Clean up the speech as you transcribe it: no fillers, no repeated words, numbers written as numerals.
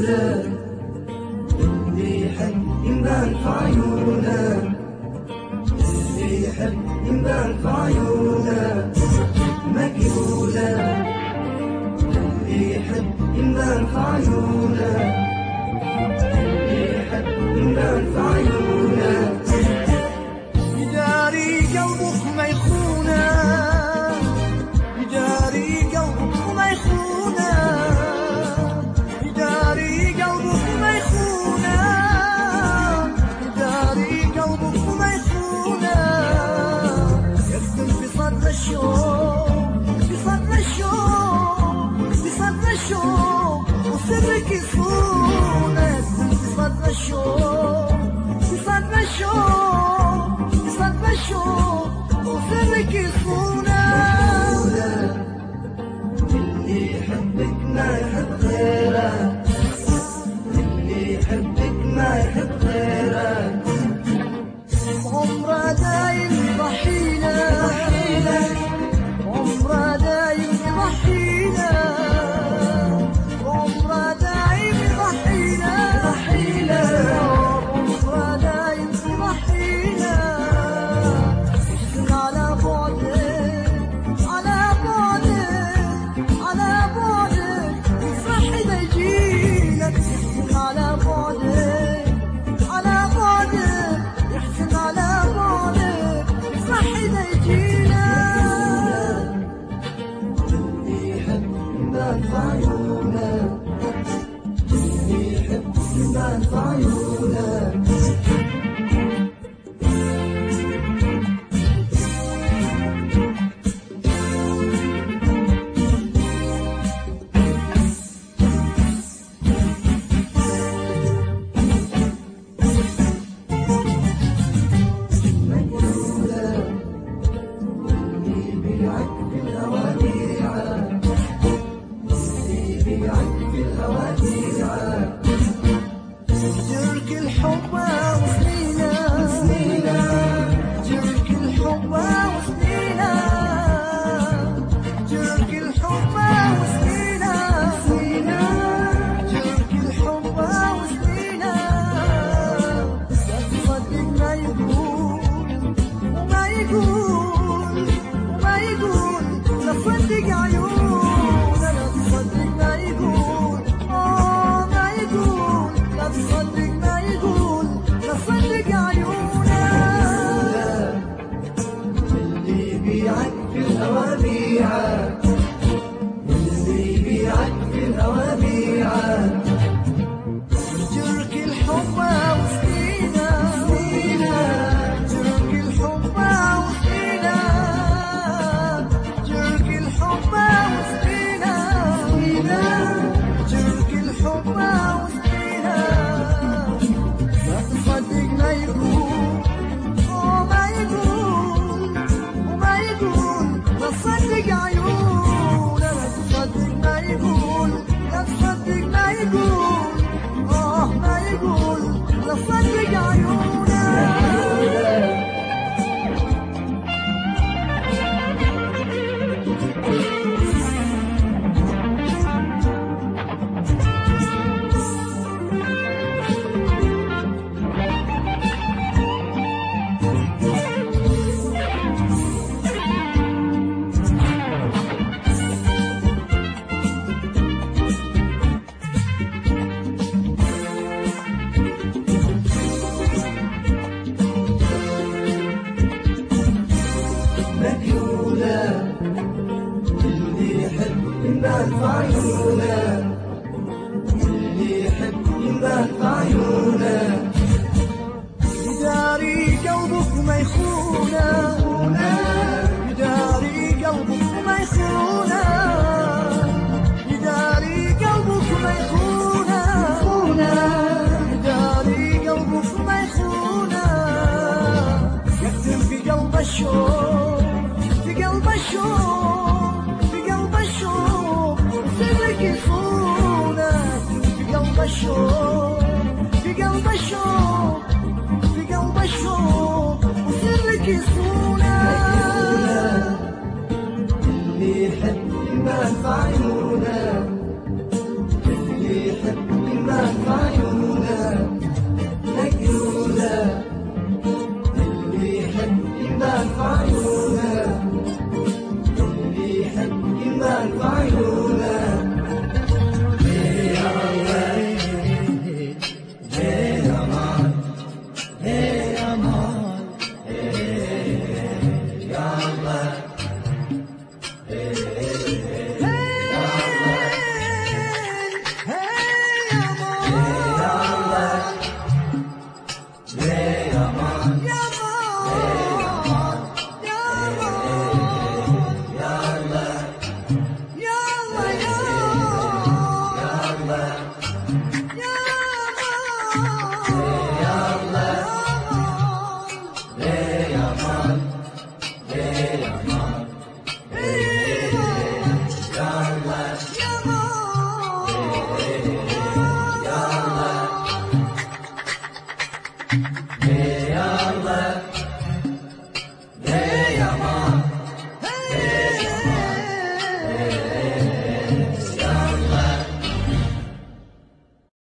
اللي يحب ينبان في عيونه، اللي يحب ينبان في عيونه مقبولة، اللي يحب ينبان في عيونه، اللي يحب ينبان في عيونه يداري قلبك ما يخونه، يداري قلبك ما يخونه، يداري قلبك ما يخونه، يداري قلبك ما يخونه، يكتم في صدر الشوق، في صدر الشوق، في صدر الشوق وسرك يصونه، يكتم في صدر الشوق، في صدر الشوق، في صدر الشوق وسرك يصونه. اللي يحبك ما يحب غيرك، اللي يحبك ما يحب غيرك عمره دايم يضحينا، عمره دايم يضحينا، عمره دايم يضحينا، عمره دايم يضحينا، يحزن على بعدك، على بعدك، على بعدك يفرح إذا يجينا، يحزن على بعدك، على بعدك يحزن على بعدك يفرح إذا يجينا. اللي يحب ينبان في عيونه، اللي يحب ينبان في عيونه جرك الحب وسنينا، جرك الحب وسنينا، جرك الحب وسنينا، جرك الحب وسنينا، لا تصدق ما يقول وما يقول وما يقول، لا تصدق عيونه، لا تصدق ما يقول ما يقول، لا تصدق ما يقول، لا تصدق عيونه. اللي يبيعك في الهوى بيعك، اللي يبيعك في الهوى بيعك جرك الحب وسنينا، جرك الحب وسنينا، جرك الحب وسنينا، جرك الحب وسنينا، لا تصدق ما يقول ما يقول وما يقول، لا تصدق عيونه، لا تصدق ما يقول، لا تصدق ما يقول ما يقول، لا تصدق عيونه. مقبولة، اللي يحب ينبان في عيونه، اللي يحب ينبان في عيونه يداري قلبك ما يخونه، يداري قلبك ما يخونه، يداري قلبك ما يخونه، يداري قلبك ما يخونه، يكتم في قلب الشوق، في قلب الشوق، في قلب الشوق سرك يصونه، في قلب الشوق، في قلب الشوق، في قلب الشوق وسرك يصونه.